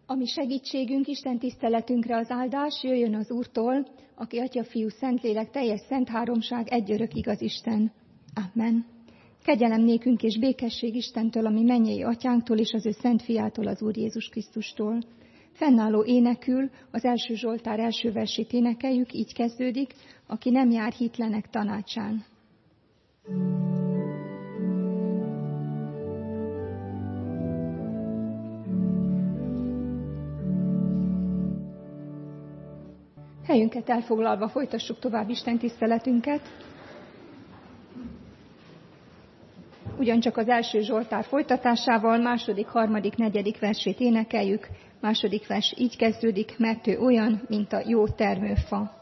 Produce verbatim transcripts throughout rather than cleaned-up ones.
A mi segítségünk, Isten tiszteletünkre az áldás jöjjön az Úrtól, aki Atya, Fiú, Szentlélek, teljes szent háromság, egy örök igaz Isten. Amen. Kegyelem nékünk és békesség Istentől, ami mennyei Atyánktól és az ő Szent Fiától, az Úr Jézus Krisztustól. Fennálló énekül az első Zsoltár első versét énekeljük, így kezdődik, aki nem jár hitlenek tanácsán. Helyünket elfoglalva folytassuk tovább Isten tiszteletünket. Ugyancsak az első Zsoltár folytatásával második, harmadik, negyedik versét énekeljük. Második vers így kezdődik, mert ő olyan, mint a jó termőfa.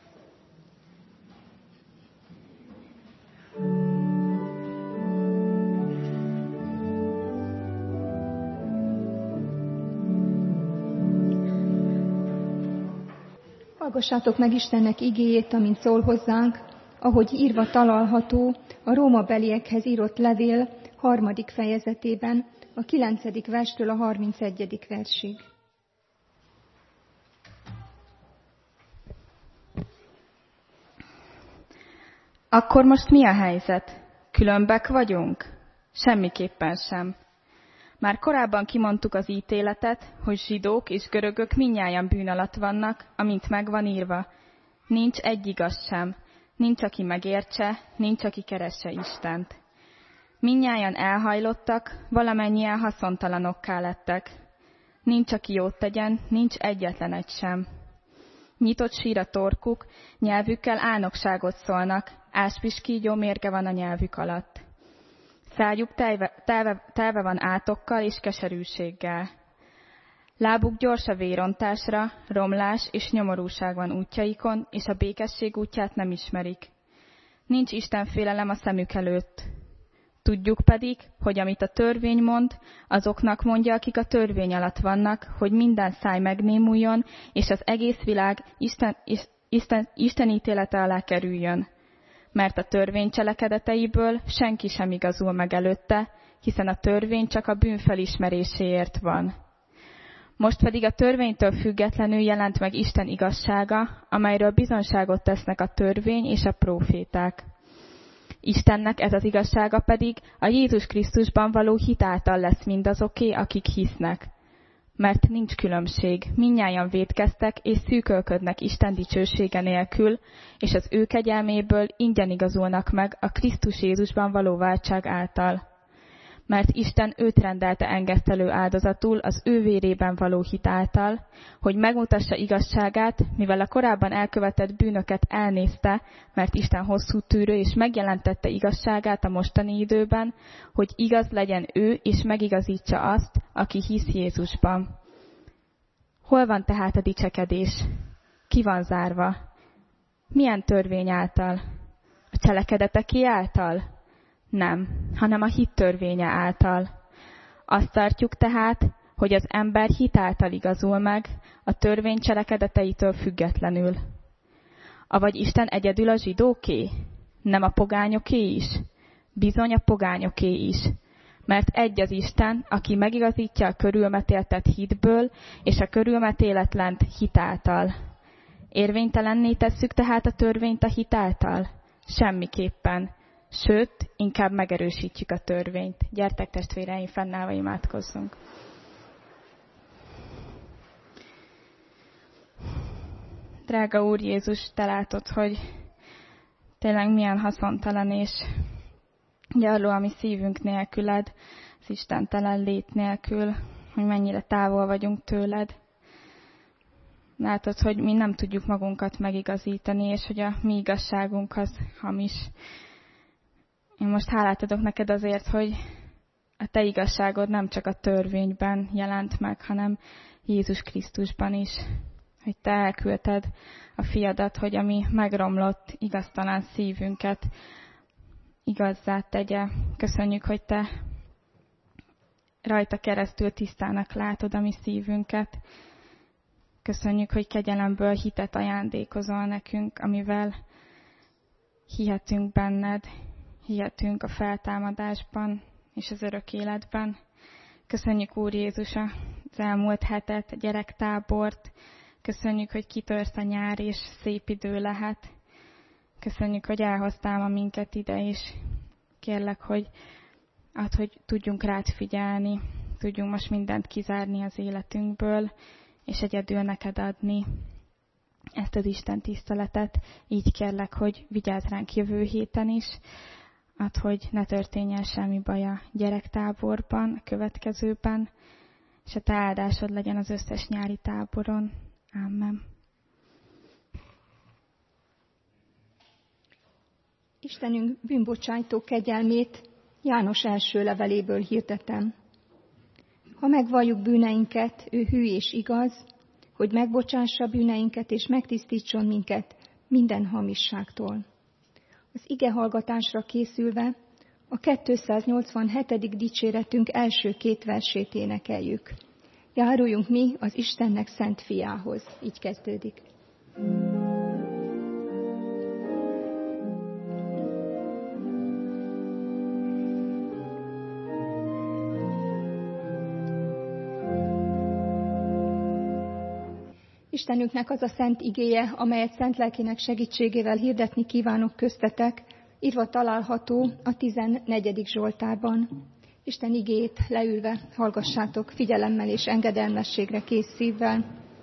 Hallgassátok meg Istennek igéjét, amint szól hozzánk, ahogy írva található a rómabeliekhez írott levél harmadik fejezetében, a kilencedik verstől a harmincegyedik versig. Akkor most mi a helyzet? Különbek vagyunk? Semmiképpen sem. Már korábban kimondtuk az ítéletet, hogy zsidók és görögök mindnyájan bűn alatt vannak, amint meg van írva. Nincs egy igaz sem, nincs, aki megértse, nincs, aki keresse Istent. Mindnyájan elhajlottak, valamennyien haszontalanokká lettek. Nincs, aki jót tegyen, nincs egyetlen egy sem. Nyitott sír a torkuk, nyelvükkel álnokságot szólnak, áspiskígyó mérge van a nyelvük alatt. Szájuk telve, telve, telve van átokkal és keserűséggel. Lábuk gyors a vérontásra, romlás és nyomorúság van útjaikon, és a békesség útját nem ismerik. Nincs Istenfélelem a szemük előtt. Tudjuk pedig, hogy amit a törvény mond, azoknak mondja, akik a törvény alatt vannak, hogy minden száj megnémuljon, és az egész világ Isten, Isten, Isten ítélete alá kerüljön. Mert a törvény cselekedeteiből senki sem igazul meg előtte, hiszen a törvény csak a bűn felismeréséért van. Most pedig a törvénytől függetlenül jelent meg Isten igazsága, amelyről bizonyságot tesznek a törvény és a próféták. Istennek ez az igazsága pedig a Jézus Krisztusban való hit által lesz mindazoké, akik hisznek. Mert nincs különbség, mindnyájan vétkeztek és szűkölködnek Isten dicsősége nélkül, és az ő kegyelméből ingyen igazulnak meg a Krisztus Jézusban való váltság által. Mert Isten őt rendelte engesztelő áldozatul az ő vérében való hit által, hogy megmutassa igazságát, mivel a korábban elkövetett bűnöket elnézte, mert Isten hosszú tűrő és megjelentette igazságát a mostani időben, hogy igaz legyen ő és megigazítsa azt, aki hisz Jézusban. Hol van tehát a dicsekedés? Ki van zárva? Milyen törvény által? A cselekedeteké által? Nem, hanem a hit törvénye által. Azt tartjuk tehát, hogy az ember hit által igazul meg, a törvény cselekedeteitől függetlenül. Avagy Isten egyedül a zsidóké? Nem a pogányoké is? Bizony a pogányoké is. Mert egy az Isten, aki megigazítja a körülmetéltet hitből, és a körülmetéletlent hit által. Érvénytelenné tesszük tehát a törvényt a hit által? Semmiképpen. Sőt, inkább megerősítjük a törvényt. Gyertek, testvéreim, fennállva imádkozzunk. Drága Úr Jézus, te látod, hogy tényleg milyen haszontalan és gyarló a mi szívünk nélküled, az istentelen lét nélkül, hogy mennyire távol vagyunk tőled. Látod, hogy mi nem tudjuk magunkat megigazítani, és hogy a mi igazságunk az hamis. Én most hálát adok neked azért, hogy a te igazságod nem csak a törvényben jelent meg, hanem Jézus Krisztusban is. Hogy te elküldted a fiadat, hogy a mi megromlott, igaztalan szívünket igazzá tegye. Köszönjük, hogy te rajta keresztül tisztának látod a mi szívünket. Köszönjük, hogy kegyelemből hitet ajándékozol nekünk, amivel hihetünk benned, hihetünk a feltámadásban és az örök életben. Köszönjük, Úr Jézus, a az elmúlt hetet, a gyerektábort. Köszönjük, hogy kitört a nyár, és szép idő lehet. Köszönjük, hogy elhoztál ma minket ide, és kérlek, hogy add, hogy tudjunk rád figyelni, tudjunk most mindent kizárni az életünkből, és egyedül neked adni ezt az Isten tiszteletet. Így kérlek, hogy vigyázz ránk jövő héten is, add, hogy ne történjen semmi baj a gyerektáborban, a következőben, és a te áldásod legyen az összes nyári táboron. Amen. Istenünk bűnbocsájtó kegyelmét János első leveléből hirdetem. Ha megvalljuk bűneinket, ő hű és igaz, hogy megbocsássa bűneinket és megtisztítson minket minden hamisságtól. Az ige hallgatásra készülve a kétszáznyolcvanhetedik dicséretünk első két versét énekeljük. Járuljunk mi az Istennek szent fiához. Így kezdődik. Istenünknek az a szent igéje, amelyet szent lelkének segítségével hirdetni kívánok köztetek, írva található a tizennegyedik Zsoltárban. Isten igéjét leülve hallgassátok figyelemmel és engedelmességre kész szívvel.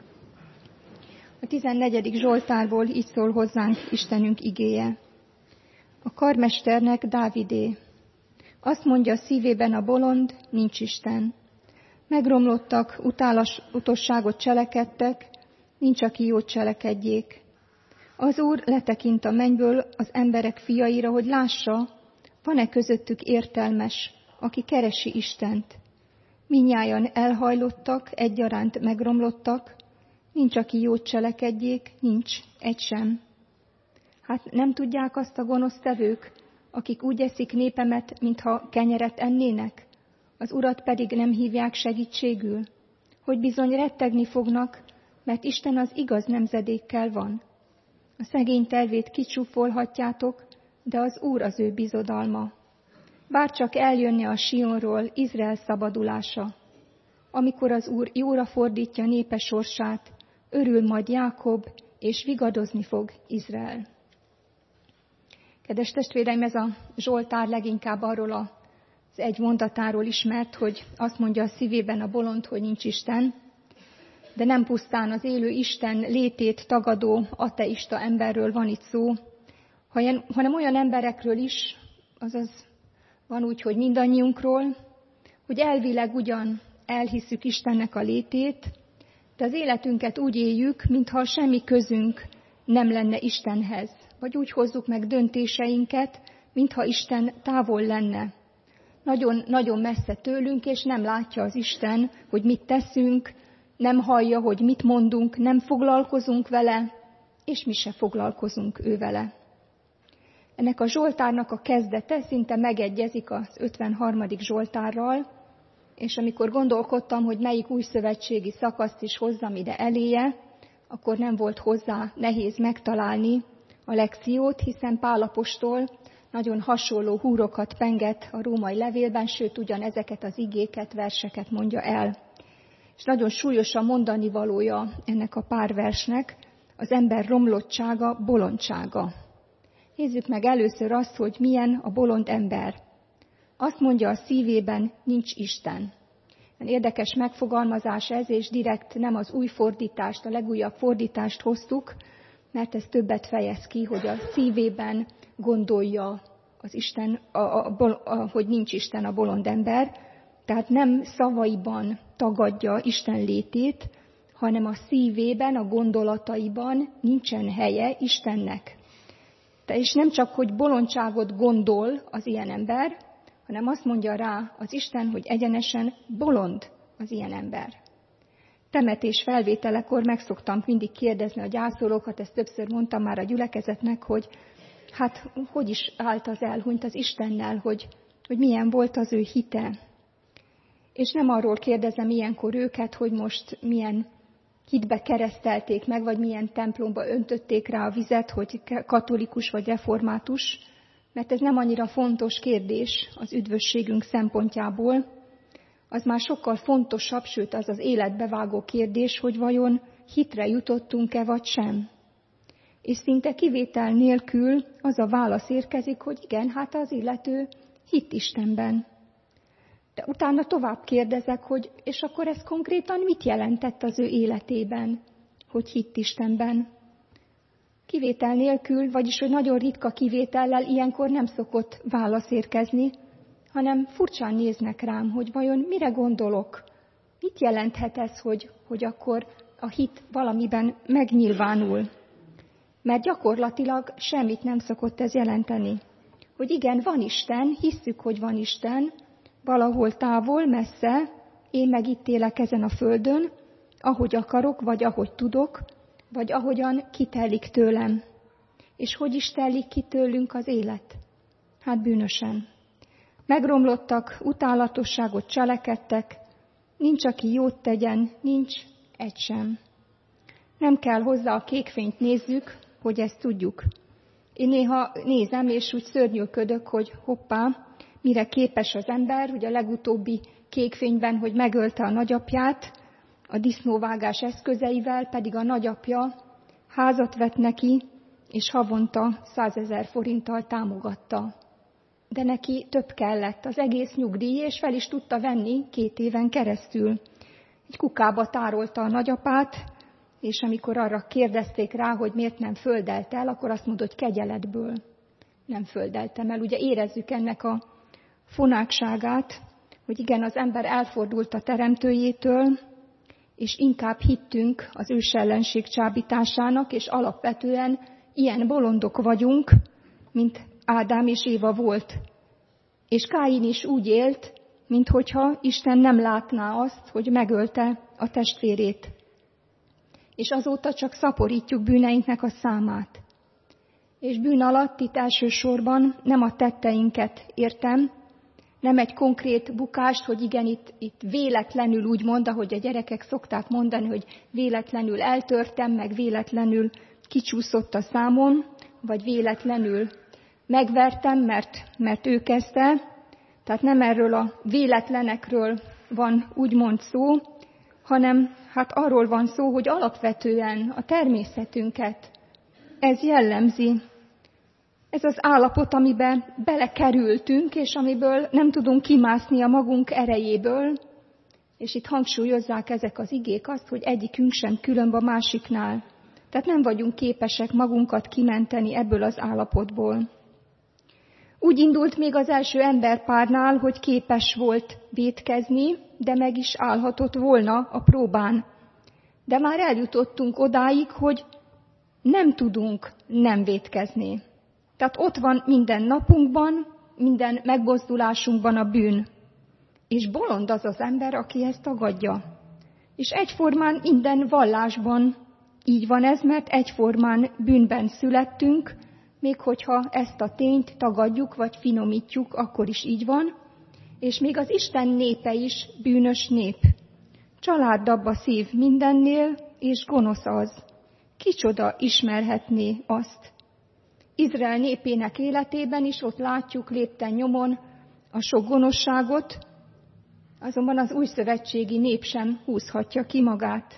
A tizennegyedik Zsoltárból így szól hozzánk Istenünk igéje. A karmesternek Dávidé. Azt mondja szívében a bolond, nincs Isten. Megromlottak, utálas utosságot cselekedtek, nincs, aki jót cselekedjék. Az Úr letekint a mennyből az emberek fiaira, hogy lássa, van-e közöttük értelmes, aki keresi Istent. Mindnyájan elhajlottak, egyaránt megromlottak, nincs, aki jót cselekedjék, nincs, egy sem. Hát nem tudják azt a gonosztevők, akik úgy eszik népemet, mintha kenyeret ennének, az Urat pedig nem hívják segítségül, hogy bizony rettegni fognak, mert Isten az igaz nemzedékkel van. A szegény tervét kicsúfolhatjátok, de az Úr az ő bizodalma. Bárcsak eljönne a Sionról Izrael szabadulása. Amikor az Úr jóra fordítja népe sorsát, örül majd Jákob, és vigadozni fog Izrael. Kedves testvéreim, ez a Zsoltár leginkább arról az egy mondatáról ismert, hogy azt mondja a szívében a bolond, hogy nincs Isten, de nem pusztán az élő Isten létét tagadó ateista emberről van itt szó, hanem olyan emberekről is, azaz van úgy, hogy mindannyiunkról, hogy elvileg ugyan elhisszük Istennek a létét, de az életünket úgy éljük, mintha semmi közünk nem lenne Istenhez, vagy úgy hozzuk meg döntéseinket, mintha Isten távol lenne. Nagyon, nagyon messze tőlünk, és nem látja az Isten, hogy mit teszünk, nem hallja, hogy mit mondunk, nem foglalkozunk vele, és mi se foglalkozunk ő vele. Ennek a Zsoltárnak a kezdete szinte megegyezik az ötvenharmadik Zsoltárral, és amikor gondolkodtam, hogy melyik újszövetségi szakaszt is hozzam ide eléje, akkor nem volt hozzá nehéz megtalálni a lekciót, hiszen Pál apostol nagyon hasonló húrokat penget a római levélben, sőt ugyanezeket az igéket, verseket mondja el. És nagyon súlyos a mondani valója ennek a pár versnek, az ember romlottsága, bolondsága. Nézzük meg először azt, hogy milyen a bolond ember. Azt mondja a szívében, nincs Isten. Érdekes megfogalmazás ez, és direkt nem az új fordítást, a legújabb fordítást hoztuk, mert ez többet fejez ki, hogy a szívében gondolja az Isten, a, a, a, hogy nincs Isten a bolond ember, tehát nem szavaiban tagadja Isten létét, hanem a szívében, a gondolataiban nincsen helye Istennek. És nem csak, hogy bolondságot gondol az ilyen ember, hanem azt mondja rá az Isten, hogy egyenesen bolond az ilyen ember. Temetés felvételekor meg szoktam mindig kérdezni a gyászolókat, ezt többször mondtam már a gyülekezetnek, hogy hát hogy is állt az elhunyt az Istennel, hogy, hogy milyen volt az ő hite. És nem arról kérdezem ilyenkor őket, hogy most milyen hitbe keresztelték meg, vagy milyen templomba öntötték rá a vizet, hogy katolikus vagy református, mert ez nem annyira fontos kérdés az üdvösségünk szempontjából. az már sokkal fontosabb, sőt az az életbevágó kérdés, hogy vajon hitre jutottunk-e vagy sem. És szinte kivétel nélkül az a válasz érkezik, hogy igen, hát az illető hitt Istenben. De utána tovább kérdezek, hogy és akkor ez konkrétan mit jelentett az ő életében, hogy hitt Istenben. Kivétel nélkül, vagyis hogy nagyon ritka kivétellel ilyenkor nem szokott válasz érkezni, hanem furcsán néznek rám, hogy vajon mire gondolok, mit jelenthet ez, hogy, hogy akkor a hit valamiben megnyilvánul. Mert gyakorlatilag semmit nem szokott ez jelenteni. Hogy igen, van Isten, hisszük, hogy van Isten, valahol távol, messze, én meg itt élek ezen a földön, ahogy akarok, vagy ahogy tudok, vagy ahogyan kitelik tőlem. És hogy is telik ki tőlünk az élet? Hát bűnösen. Megromlottak, utálatosságot cselekedtek, nincs, aki jót tegyen, nincs egy sem. Nem kell hozzá a kékfényt nézzük, hogy ezt tudjuk. Én néha nézem, és úgy szörnyűködök, hogy hoppá, mire képes az ember, ugye a legutóbbi kékfényben, hogy megölte a nagyapját, a disznóvágás eszközeivel, pedig a nagyapja házat vett neki, és havonta százezer forinttal támogatta. De neki több kellett, az egész nyugdíj, és fel is tudta venni két éven keresztül. Egy kukába tárolta a nagyapát, és amikor arra kérdezték rá, hogy miért nem földelt el, akkor azt mondta, hogy kegyeletből nem földeltem el. Ugye érezzük ennek a fonákságát, hogy igen, az ember elfordult a teremtőjétől, és inkább hittünk az ősellenség csábításának, és alapvetően ilyen bolondok vagyunk, mint Ádám és Éva volt. És Káin is úgy élt, minthogyha Isten nem látná azt, hogy megölte a testvérét. És azóta csak szaporítjuk bűneinknek a számát. És bűn alatt itt elsősorban nem a tetteinket értem, nem egy konkrét bukást, hogy igen, itt, itt véletlenül úgy mond, ahogy a gyerekek szokták mondani, hogy véletlenül eltörtem, meg véletlenül kicsúszott a számon, vagy véletlenül megvertem, mert, mert ő kezdte. Tehát nem erről a véletlenekről van úgymond szó, hanem hát arról van szó, hogy alapvetően a természetünket ez jellemzi. Ez az állapot, amiben belekerültünk, és amiből nem tudunk kimászni a magunk erejéből, és itt hangsúlyozzák ezek az igék azt, hogy egyikünk sem különb a másiknál. Tehát nem vagyunk képesek magunkat kimenteni ebből az állapotból. Úgy indult még az első emberpárnál, hogy képes volt vétkezni, de meg is állhatott volna a próbán. De már eljutottunk odáig, hogy nem tudunk nem vétkezni. Tehát ott van minden napunkban, minden megmozdulásunkban a bűn. És bolond az az ember, aki ezt tagadja. És egyformán minden vallásban így van ez, mert egyformán bűnben születtünk, még hogyha ezt a tényt tagadjuk, vagy finomítjuk, akkor is így van. És még az Isten népe is bűnös nép. Családdabb a szív mindennél, és gonosz az. Kicsoda ismerhetné azt? Izrael népének életében is ott látjuk lépten nyomon a sok gonoszságot, azonban az újszövetségi nép sem húzhatja ki magát.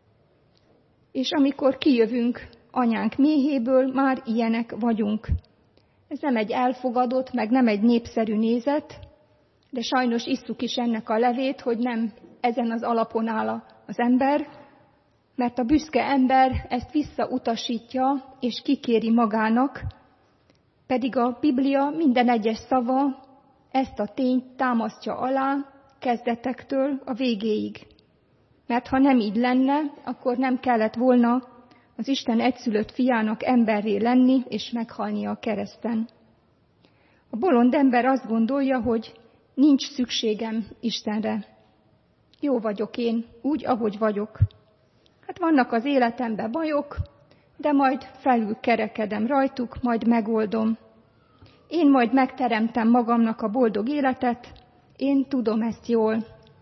És amikor kijövünk anyánk méhéből, már ilyenek vagyunk. Ez nem egy elfogadott, meg nem egy népszerű nézet, de sajnos isszuk is ennek a levét, hogy nem ezen az alapon áll az ember, mert a büszke ember ezt visszautasítja és kikéri magának, pedig a Biblia minden egyes szava ezt a tényt támasztja alá kezdetektől a végéig. Mert ha nem így lenne, akkor nem kellett volna az Isten egyszülött fiának emberré lenni és meghalnia a kereszten. A bolond ember azt gondolja, hogy nincs szükségem Istenre. Jó vagyok én, úgy, ahogy vagyok. Hát vannak az életemben bajok, de majd felül kerekedem rajtuk, majd megoldom. Én majd megteremtem magamnak a boldog életet, én tudom ezt jól.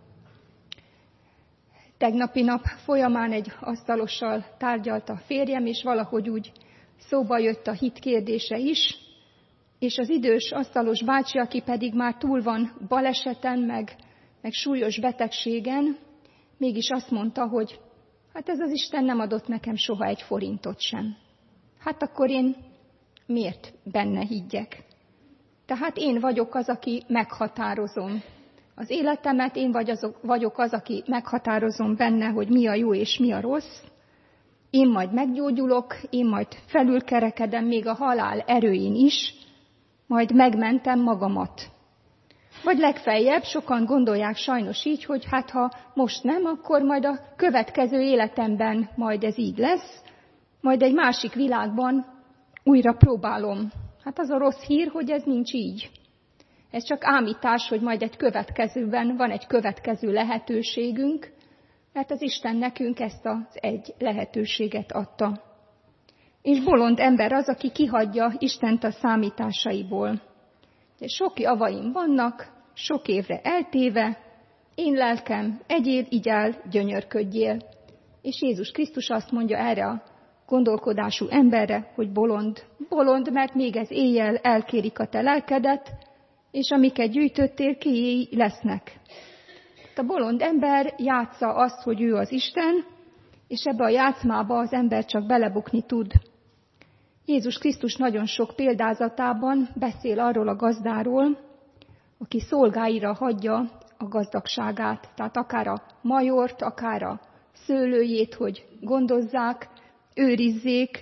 Tegnapi nap folyamán egy asztalossal tárgyalt a férjem, és valahogy úgy szóba jött a hit kérdése is, és az idős asztalos bácsi, aki pedig már túl van baleseten, meg, meg súlyos betegségen, mégis azt mondta, hogy hát ez az Isten nem adott nekem soha egy forintot sem. Hát akkor én miért benne higgyek? Tehát én vagyok az, aki meghatározom az életemet, én vagy azok, vagyok az, aki meghatározom benne, hogy mi a jó és mi a rossz. Én majd meggyógyulok, én majd felülkerekedem még a halál erőin is, majd megmentem magamat. Vagy legfeljebb sokan gondolják sajnos így, hogy hát ha most nem, akkor majd a következő életemben majd ez így lesz, majd egy másik világban újra próbálom. Hát az a rossz hír, hogy ez nincs így. Ez csak ámítás, hogy majd egy következőben van egy következő lehetőségünk, mert az Isten nekünk ezt az egy lehetőséget adta. És bolond ember az, aki kihagyja Istent a számításaiból. De sok javaim vannak, sok évre eltéve, én lelkem, egyél, igyál, gyönyörködjél. És Jézus Krisztus azt mondja erre a gondolkodású emberre, hogy bolond. Bolond, mert még ez éjjel elkérik a te lelkedet, és amiket gyűjtöttél, kiéj lesznek. A bolond ember játsza azt, hogy ő az Isten, és ebbe a játszmába az ember csak belebukni tud. Jézus Krisztus nagyon sok példázatában beszél arról a gazdáról, aki szolgáira hagyja a gazdagságát, tehát akár a majort, akár a szőlőjét, hogy gondozzák, őrizzék,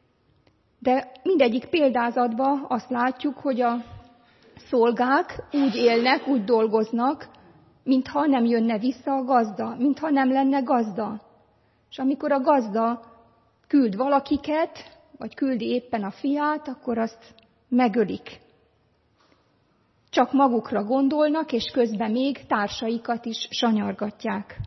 de mindegyik példázatban azt látjuk, hogy a szolgák úgy élnek, úgy dolgoznak, mintha nem jönne vissza a gazda, mintha nem lenne gazda. És amikor a gazda küld valakiket, vagy küldi éppen a fiát, akkor azt megölik. Csak magukra gondolnak, és közben még társaikat is sanyargatják.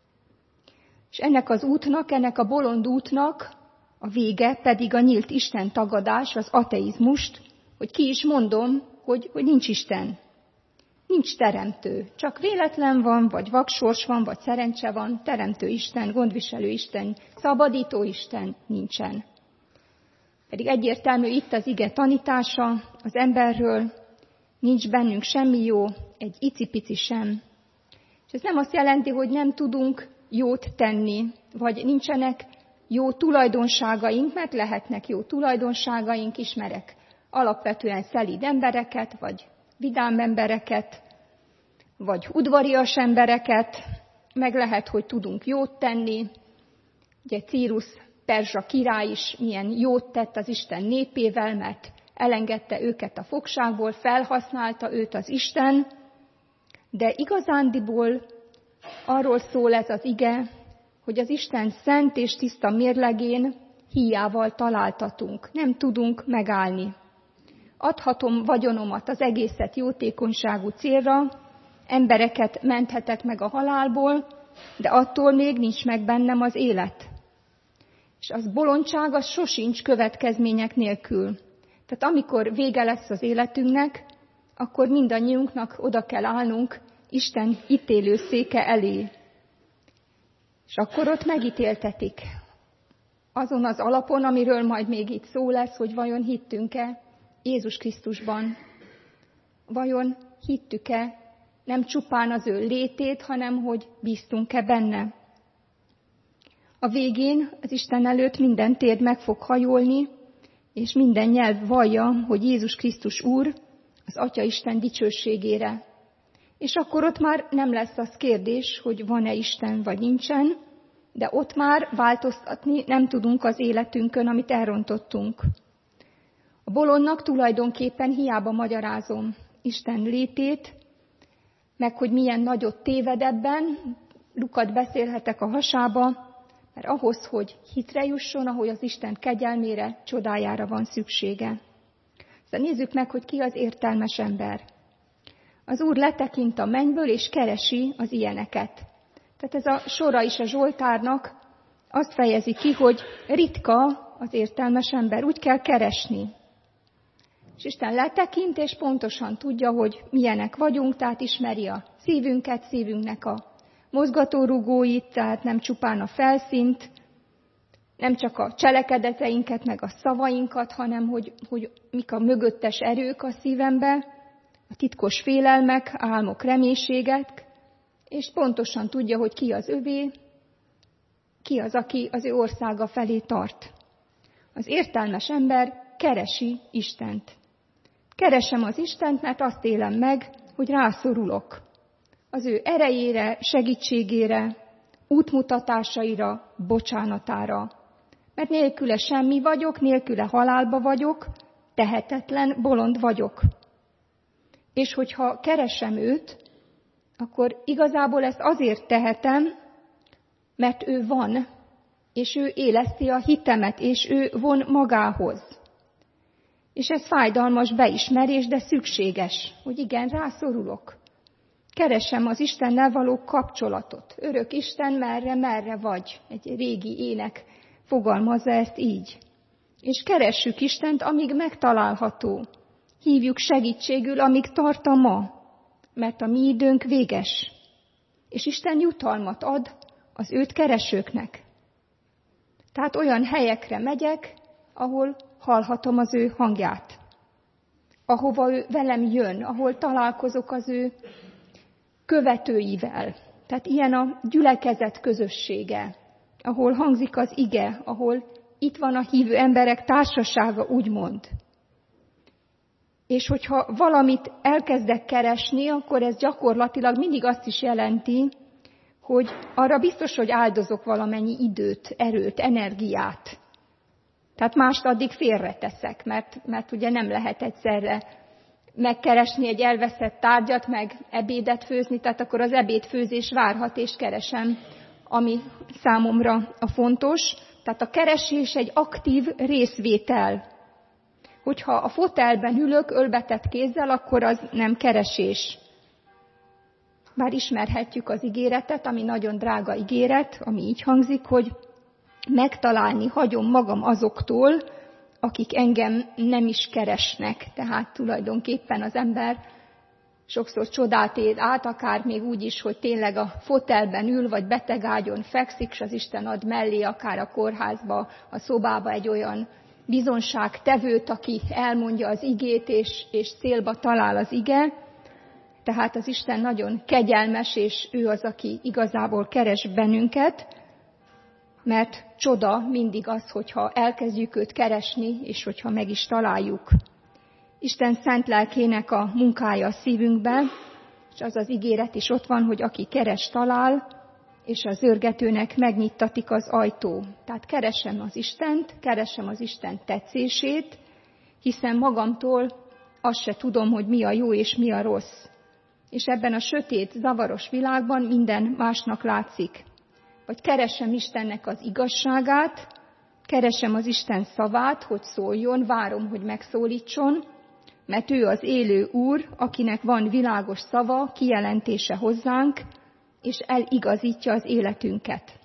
És ennek az útnak, ennek a bolond útnak a vége pedig a nyílt Isten tagadás, az ateizmust, hogy ki is mondom, hogy, hogy nincs Isten. Nincs teremtő. Csak véletlen van, vagy vaksors van, vagy szerencse van, teremtő Isten, gondviselő Isten, szabadító Isten nincsen. Pedig egyértelmű itt az ige tanítása az emberről, nincs bennünk semmi jó, egy icipici sem. És ez nem azt jelenti, hogy nem tudunk jót tenni, vagy nincsenek jó tulajdonságaink, mert lehetnek jó tulajdonságaink, ismerek alapvetően szelíd embereket, vagy vidám embereket, vagy udvarias embereket, meg lehet, hogy tudunk jót tenni. Ugye Círus perzsa király is milyen jót tett az Isten népével, mert elengedte őket a fogságból, felhasználta őt az Isten, de igazándiból arról szól ez az ige, hogy az Isten szent és tiszta mérlegén híjával találtatunk, nem tudunk megállni. Adhatom vagyonomat, az egészet jótékonyságú célra, embereket menthetek meg a halálból, de attól még nincs meg bennem az élet. És az bolondság, az sosincs következmények nélkül. Tehát amikor vége lesz az életünknek, akkor mindannyiunknak oda kell állnunk Isten ítélőszéke elé. És akkor ott megítéltetik. Azon az alapon, amiről majd még itt szó lesz, hogy vajon hittünk-e Jézus Krisztusban. Vajon hittük-e nem csupán az ő létét, hanem hogy bíztunk-e benne. A végén az Isten előtt minden térd meg fog hajolni, és minden nyelv vallja, hogy Jézus Krisztus Úr az Atya Isten dicsőségére. És akkor ott már nem lesz az kérdés, hogy van-e Isten vagy nincsen, de ott már változtatni nem tudunk az életünkön, amit elrontottunk. A bolondnak tulajdonképpen hiába magyarázom Isten létét, meg hogy milyen nagyot téved ebben, lukat beszélhetek a hasába, mert ahhoz, hogy hitre jusson, ahogy az Isten kegyelmére, csodájára van szüksége. Szóval nézzük meg, hogy ki az értelmes ember. Az Úr letekint a mennyből, és keresi az ilyeneket. Tehát ez a sora is a Zsoltárnak azt fejezi ki, hogy ritka az értelmes ember, úgy kell keresni. És Isten letekint, és pontosan tudja, hogy milyenek vagyunk, tehát ismeri a szívünket, szívünknek a mozgatórugóit, tehát nem csupán a felszínt, nem csak a cselekedeteinket, meg a szavainkat, hanem hogy, hogy mik a mögöttes erők a szívembe, a titkos félelmek, álmok, reménységek, és pontosan tudja, hogy ki az övé, ki az, aki az ő országa felé tart. Az értelmes ember keresi Istent. Keresem az Istent, mert azt élem meg, hogy rászorulok. Az ő erejére, segítségére, útmutatásaira, bocsánatára. Mert nélküle semmi vagyok, nélküle halálba vagyok, tehetetlen, bolond vagyok. És hogyha keresem őt, akkor igazából ezt azért tehetem, mert ő van, és ő éleszti a hitemet, és ő von magához. És ez fájdalmas beismerés, de szükséges, hogy igen, rászorulok. Keresem az Istennel való kapcsolatot. Örök Isten, merre, merre vagy. Egy régi ének fogalmazza ezt így. És keressük Istent, amíg megtalálható. Hívjuk segítségül, amíg tart a ma, mert a mi időnk véges. És Isten jutalmat ad az őt keresőknek. Tehát olyan helyekre megyek, ahol hallhatom az ő hangját. Ahova ő velem jön, ahol találkozok az ő követőivel. Tehát ilyen a gyülekezet közössége, ahol hangzik az ige, ahol itt van a hívő emberek társasága, úgymond. És hogyha valamit elkezdek keresni, akkor ez gyakorlatilag mindig azt is jelenti, hogy arra biztos, hogy áldozok valamennyi időt, erőt, energiát. Tehát mást addig félreteszek, mert, mert ugye nem lehet egyszerre megkeresni egy elveszett tárgyat, meg ebédet főzni, tehát akkor az ebédfőzés várhat, és keresem, ami számomra a fontos. Tehát a keresés egy aktív részvétel. Hogyha a fotelben ülök ölbetett kézzel, akkor az nem keresés. Bár ismerhetjük az ígéretet, ami nagyon drága ígéret, ami így hangzik, hogy megtalálni hagyom magam azoktól, akik engem nem is keresnek. Tehát tulajdonképpen az ember sokszor csodát él át, akár még úgy is, hogy tényleg a fotelben ül, vagy betegágyon fekszik, és az Isten ad mellé, akár a kórházba, a szobába egy olyan bizonságtevőt, aki elmondja az igét, és, és célba talál az ige. Tehát az Isten nagyon kegyelmes, és ő az, aki igazából keres bennünket, mert csoda mindig az, hogyha elkezdjük őt keresni, és hogyha meg is találjuk. Isten szent lelkének a munkája a szívünkben, és az az ígéret is ott van, hogy aki keres, talál, és az zörgetőnek megnyittatik az ajtó. Tehát keresem az Istent, keresem az Isten tetszését, hiszen magamtól azt se tudom, hogy mi a jó és mi a rossz. És ebben a sötét, zavaros világban minden másnak látszik. Vagy keresem Istennek az igazságát, keresem az Isten szavát, hogy szóljon, várom, hogy megszólítson, mert ő az élő Úr, akinek van világos szava, kijelentése hozzánk, és eligazítja az életünket.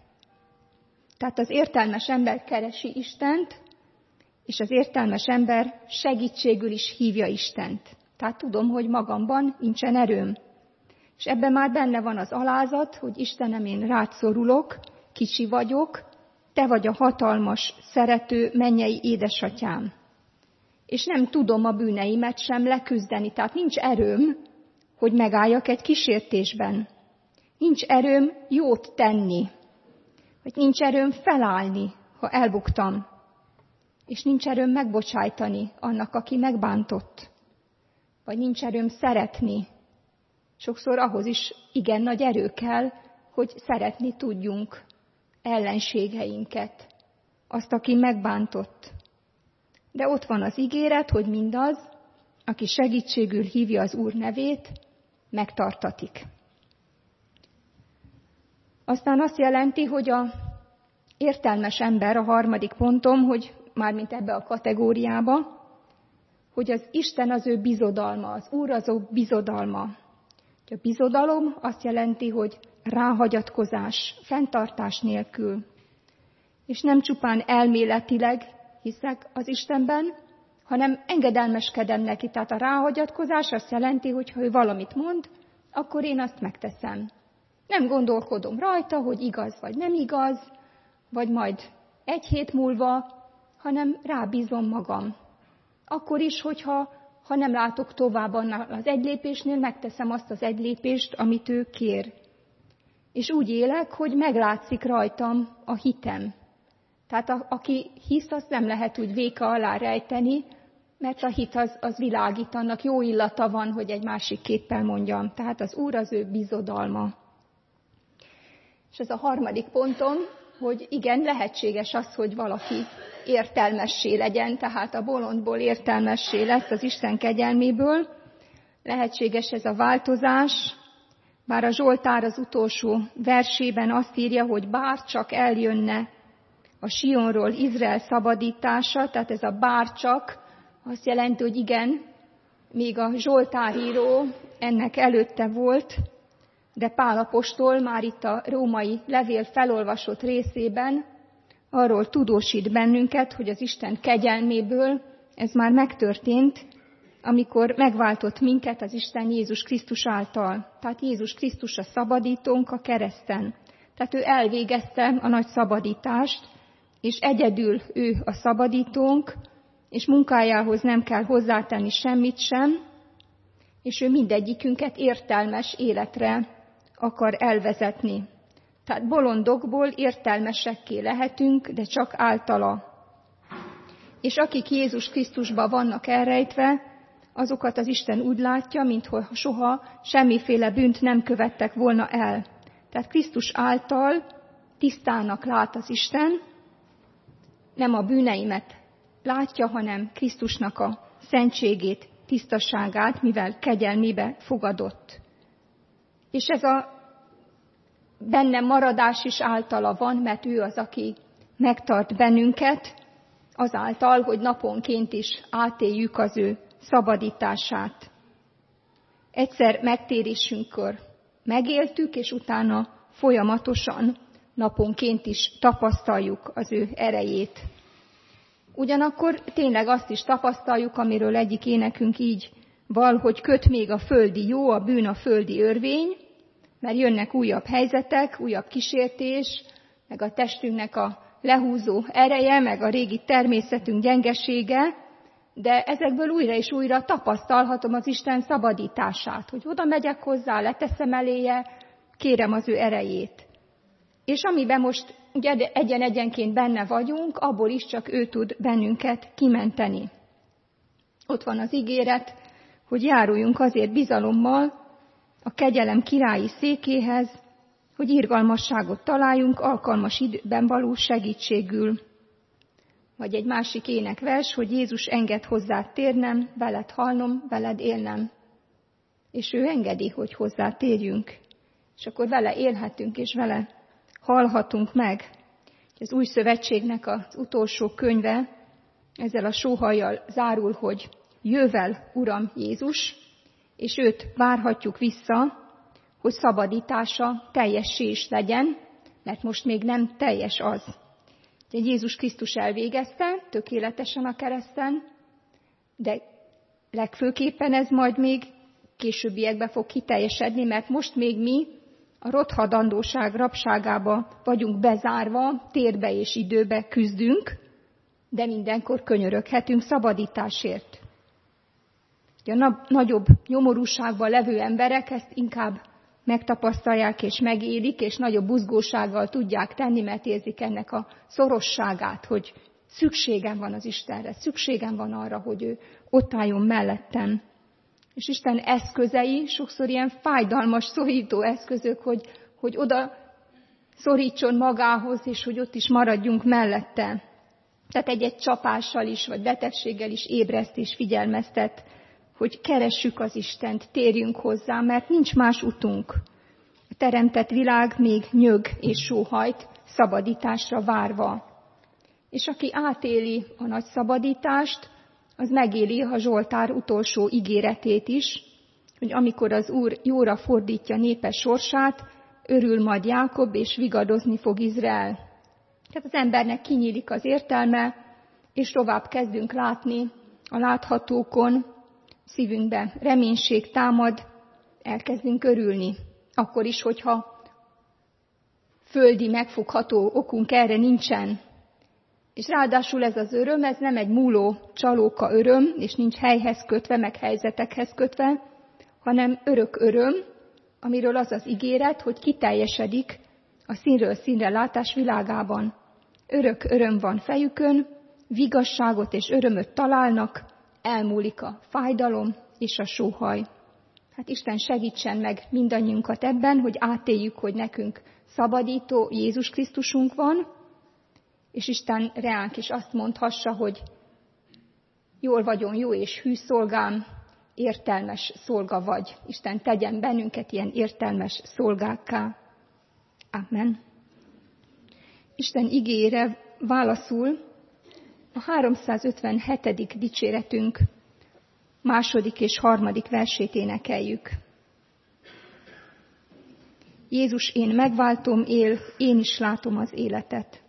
Tehát az értelmes ember keresi Istent, és az értelmes ember segítségül is hívja Istent. Tehát tudom, hogy magamban nincsen erőm. És ebben már benne van az alázat, hogy Istenem, én rád szorulok, kicsi vagyok, te vagy a hatalmas, szerető mennyei édesatyám. És nem tudom a bűneimet sem leküzdeni, tehát nincs erőm, hogy megálljak egy kísértésben. Nincs erőm jót tenni, vagy nincs erőm felállni, ha elbuktam. És nincs erőm megbocsájtani annak, aki megbántott. Vagy nincs erőm szeretni. Sokszor ahhoz is igen nagy erő kell, hogy szeretni tudjunk ellenségeinket, azt, aki megbántott. De ott van az ígéret, hogy mindaz, aki segítségül hívja az Úr nevét, megtartatik. Aztán azt jelenti, hogy a értelmes ember, a harmadik pontom, hogy mármint ebbe a kategóriába, hogy az Isten az ő bizodalma, az Úr az ő bizodalma. A bizodalom azt jelenti, hogy ráhagyatkozás, fenntartás nélkül. És nem csupán elméletileg hiszek az Istenben, hanem engedelmeskedem neki. Tehát a ráhagyatkozás azt jelenti, hogy ha ő valamit mond, akkor én azt megteszem. Nem gondolkodom rajta, hogy igaz vagy nem igaz, vagy majd egy hét múlva, hanem rábízom magam. Akkor is, hogyha ha nem látok tovább annál az egy lépésnél, megteszem azt az egy lépést, amit ő kér. és úgy élek, hogy meglátszik rajtam a hitem. Tehát a, aki hisz, azt nem lehet úgy véka alá rejteni, mert a hit az, az világít, annak jó illata van, hogy egy másik képpel mondjam. Tehát az Úr az ő bizodalma. És ez a harmadik pontom, hogy igen, lehetséges az, hogy valaki értelmessé legyen, tehát a bolondból értelmessé lesz az Isten kegyelméből. Lehetséges ez a változás, bár a Zsoltár az utolsó versében azt írja, hogy bár csak eljönne a Sionról Izrael szabadítása, tehát ez a bár csak azt jelenti, hogy igen, még a Zsoltáríró ennek előtte volt, de Pál apostol már itt a római levél felolvasott részében arról tudósít bennünket, hogy az Isten kegyelméből ez már megtörtént, amikor megváltott minket az Isten Jézus Krisztus által. Tehát Jézus Krisztus a szabadítónk a kereszten. Tehát ő elvégezte a nagy szabadítást, és egyedül ő a szabadítónk, és munkájához nem kell hozzátenni semmit sem, és ő mindegyikünket értelmes életre akar elvezetni. Tehát bolondokból értelmesekké lehetünk, de csak általa. És akik Jézus Krisztusban vannak elrejtve, azokat az Isten úgy látja, mintha soha semmiféle bűnt nem követtek volna el. Tehát Krisztus által tisztának lát az Isten, nem a bűneimet látja, hanem Krisztusnak a szentségét, tisztaságát, mivel kegyelmébe fogadott. És ez a bennem maradás is általa van, mert ő az, aki megtart bennünket, azáltal, hogy naponként is átéljük az ő szabadítását. Egyszer megtérésünkkor megéltük, és utána folyamatosan naponként is tapasztaljuk az ő erejét. Ugyanakkor tényleg azt is tapasztaljuk, amiről egyik énekünk így val, hogy köt még a földi jó, a bűn a földi örvény, mert jönnek újabb helyzetek, újabb kísértés, meg a testünknek a lehúzó ereje, meg a régi természetünk gyengesége, de ezekből újra és újra tapasztalhatom az Isten szabadítását, hogy oda megyek hozzá, leteszem eléje, kérem az ő erejét. És amiben most ugye egyen-egyenként benne vagyunk, abból is csak ő tud bennünket kimenteni. Ott van az ígéret, hogy járuljunk azért bizalommal a kegyelem királyi székéhez, hogy irgalmasságot találjunk alkalmas időben való segítségül. Vagy egy másik énekvers, hogy Jézus enged hozzád térnem, veled halnom, veled élnem. És ő engedi, hogy hozzá térjünk. És akkor vele élhetünk, és vele halhatunk meg. Az új szövetségnek az utolsó könyve ezzel a sóhajjal zárul, hogy jövel, Uram Jézus, és őt várhatjuk vissza, hogy szabadítása teljessé is legyen, mert most még nem teljes az. Ugye Jézus Krisztus elvégezte tökéletesen a kereszten, de legfőképpen ez majd még későbbiekben fog kiteljesedni, mert most még mi a rothadandóság rabságába vagyunk bezárva, térbe és időbe küzdünk, de mindenkor könyöröghetünk szabadításért. Ugye a nagyobb nyomorúságban levő emberek ezt inkább megtapasztalják és megélik, és nagyobb buzgósággal tudják tenni, mert érzik ennek a szorosságát, hogy szükségem van az Istenre, szükségem van arra, hogy ő ott álljon mellettem. És Isten eszközei sokszor ilyen fájdalmas, szorító eszközök, hogy, hogy oda szorítson magához, és hogy ott is maradjunk mellette. Tehát egy-egy csapással is, vagy betegséggel is ébreszt és figyelmeztet, hogy keressük az Istent, térjünk hozzá, mert nincs más utunk. A teremtett világ még nyög és sóhajt, szabadításra várva. És aki átéli a nagy szabadítást, az megéli a Zsoltár utolsó ígéretét is, hogy amikor az Úr jóra fordítja népe sorsát, örül majd Jákob, és vigadozni fog Izrael. Tehát az embernek kinyílik az értelme, és tovább kezdünk látni a láthatókon, szívünkbe reménység támad, elkezdünk örülni. Akkor is, hogyha földi, megfogható okunk erre nincsen. És ráadásul ez az öröm, ez nem egy múló csalóka öröm, és nincs helyhez kötve, meg helyzetekhez kötve, hanem örök öröm, amiről az az ígéret, hogy kiteljesedik a színről színre látás világában. Örök öröm van fejükön, vigasságot és örömöt találnak, elmúlik a fájdalom és a sóhaj. Hát Isten segítsen meg mindannyiunkat ebben, hogy átéljük, hogy nekünk szabadító Jézus Krisztusunk van, és Isten reánk is azt mondhassa, hogy jól vagyon, jó és hű szolgám, értelmes szolga vagy. Isten tegyen bennünket ilyen értelmes szolgákká. Amen. Isten igéjére válaszul a háromszázötvenhetedik dicséretünk második és harmadik versét énekeljük. Jézus, én megváltom, él, én is látom az életet.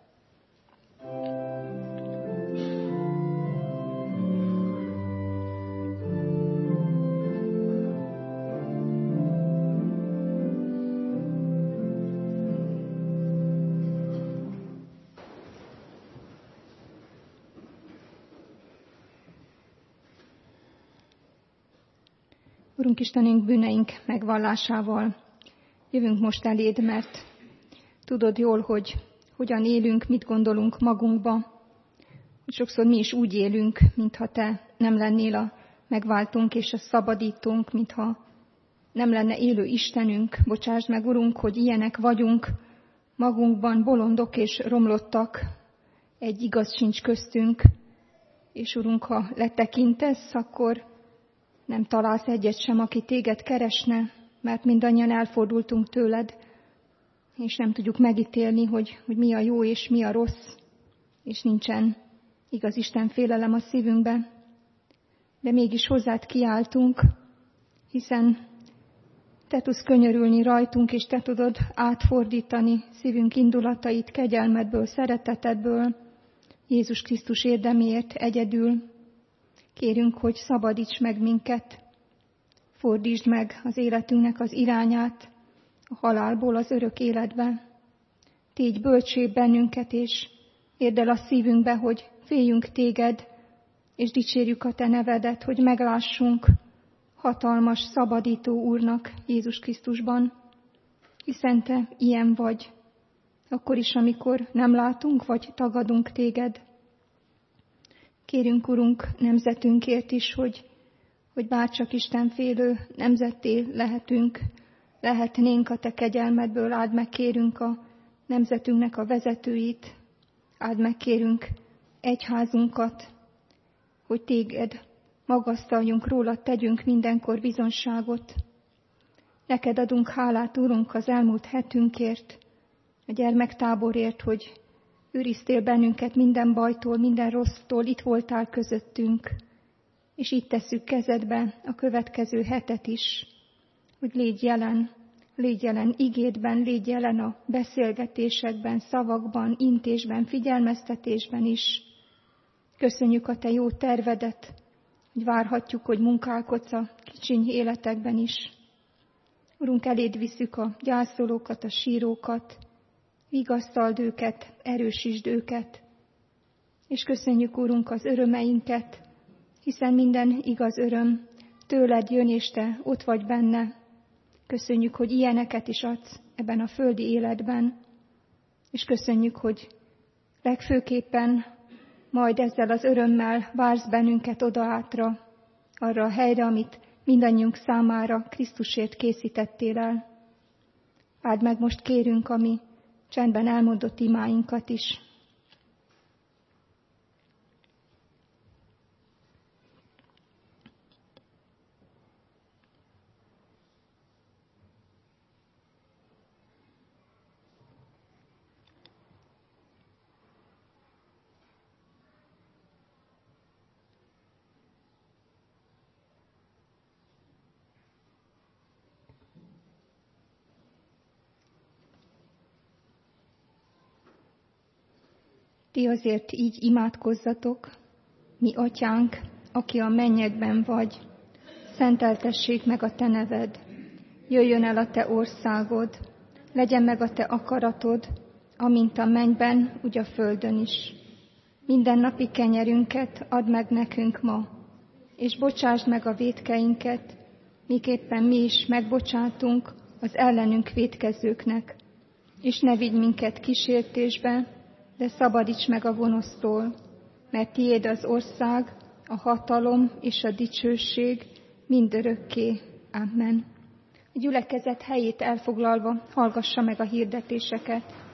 Urunk Istenünk, bűneink megvallásával jövünk most eléd, mert tudod jól, hogy hogyan élünk, mit gondolunk magunkba. Sokszor mi is úgy élünk, mintha te nem lennél a megváltunk és a szabadítunk, mintha nem lenne élő Istenünk. Bocsásd meg, Urunk, hogy ilyenek vagyunk, magunkban bolondok és romlottak, egy igaz sincs köztünk, és Urunk, ha letekintesz, akkor nem találsz egyet sem, aki téged keresne, mert mindannyian elfordultunk tőled, és nem tudjuk megítélni, hogy, hogy mi a jó és mi a rossz, és nincsen igaz Isten félelem a szívünkbe. De mégis hozzád kiáltunk, hiszen te tudsz könyörülni rajtunk, és te tudod átfordítani szívünk indulatait kegyelmedből, szeretetedből, Jézus Krisztus érdeméért egyedül. Kérünk, hogy szabadíts meg minket, fordítsd meg az életünknek az irányát, a halálból az örök életbe. Tégy bölcsébb bennünket, és érd el a szívünkbe, hogy féljünk téged, és dicsérjük a te nevedet, hogy meglássunk hatalmas, szabadító Úrnak Jézus Krisztusban, hiszen te ilyen vagy, akkor is, amikor nem látunk, vagy tagadunk téged. Kérünk, Urunk, nemzetünkért is, hogy, hogy bárcsak Istenfélő nemzetté lehetünk, lehetnénk a te kegyelmedből. Áld meg, kérünk a nemzetünknek a vezetőit, áld meg, kérünk egyházunkat, hogy téged magasztaljunk róla, tegyünk mindenkor bizonságot. Neked adunk hálát, Urunk, az elmúlt hetünkért, a gyermektáborért, hogy őriztél bennünket minden bajtól, minden rossztól, itt voltál közöttünk, és így tesszük kezedbe a következő hetet is, hogy légy jelen, légy jelen igédben, légy jelen a beszélgetésekben, szavakban, intésben, figyelmeztetésben is. Köszönjük a te jó tervedet, hogy várhatjuk, hogy munkálkodsz a kicsiny életekben is. Urunk, eléd visszük a gyászolókat, a sírókat, vigasztald őket, erősítsd őket, és köszönjük, Úrunk, az örömeinket, hiszen minden igaz öröm tőled jön, és te ott vagy benne. Köszönjük, hogy ilyeneket is adsz ebben a földi életben, és köszönjük, hogy legfőképpen majd ezzel az örömmel vársz bennünket odaátra, arra a helyre, amit mindannyiunk számára Krisztusért készítettél el. Áld meg most, kérünk, ami csendben elmondott imáinkat is. Ti azért így imádkozzatok, mi atyánk, aki a mennyekben vagy, szenteltessék meg a te neved, jöjjön el a te országod, legyen meg a te akaratod, amint a mennyben, úgy a földön is. Minden napi kenyerünket add meg nekünk ma, és bocsásd meg a vétkeinket, miképpen mi is megbocsátunk az ellenünk vétkezőknek, és ne vigy minket kísértésbe, de szabadíts meg a gonosztól, mert tiéd az ország, a hatalom és a dicsőség mindörökké. Amen. A gyülekezet helyét elfoglalva hallgassa meg a hirdetéseket.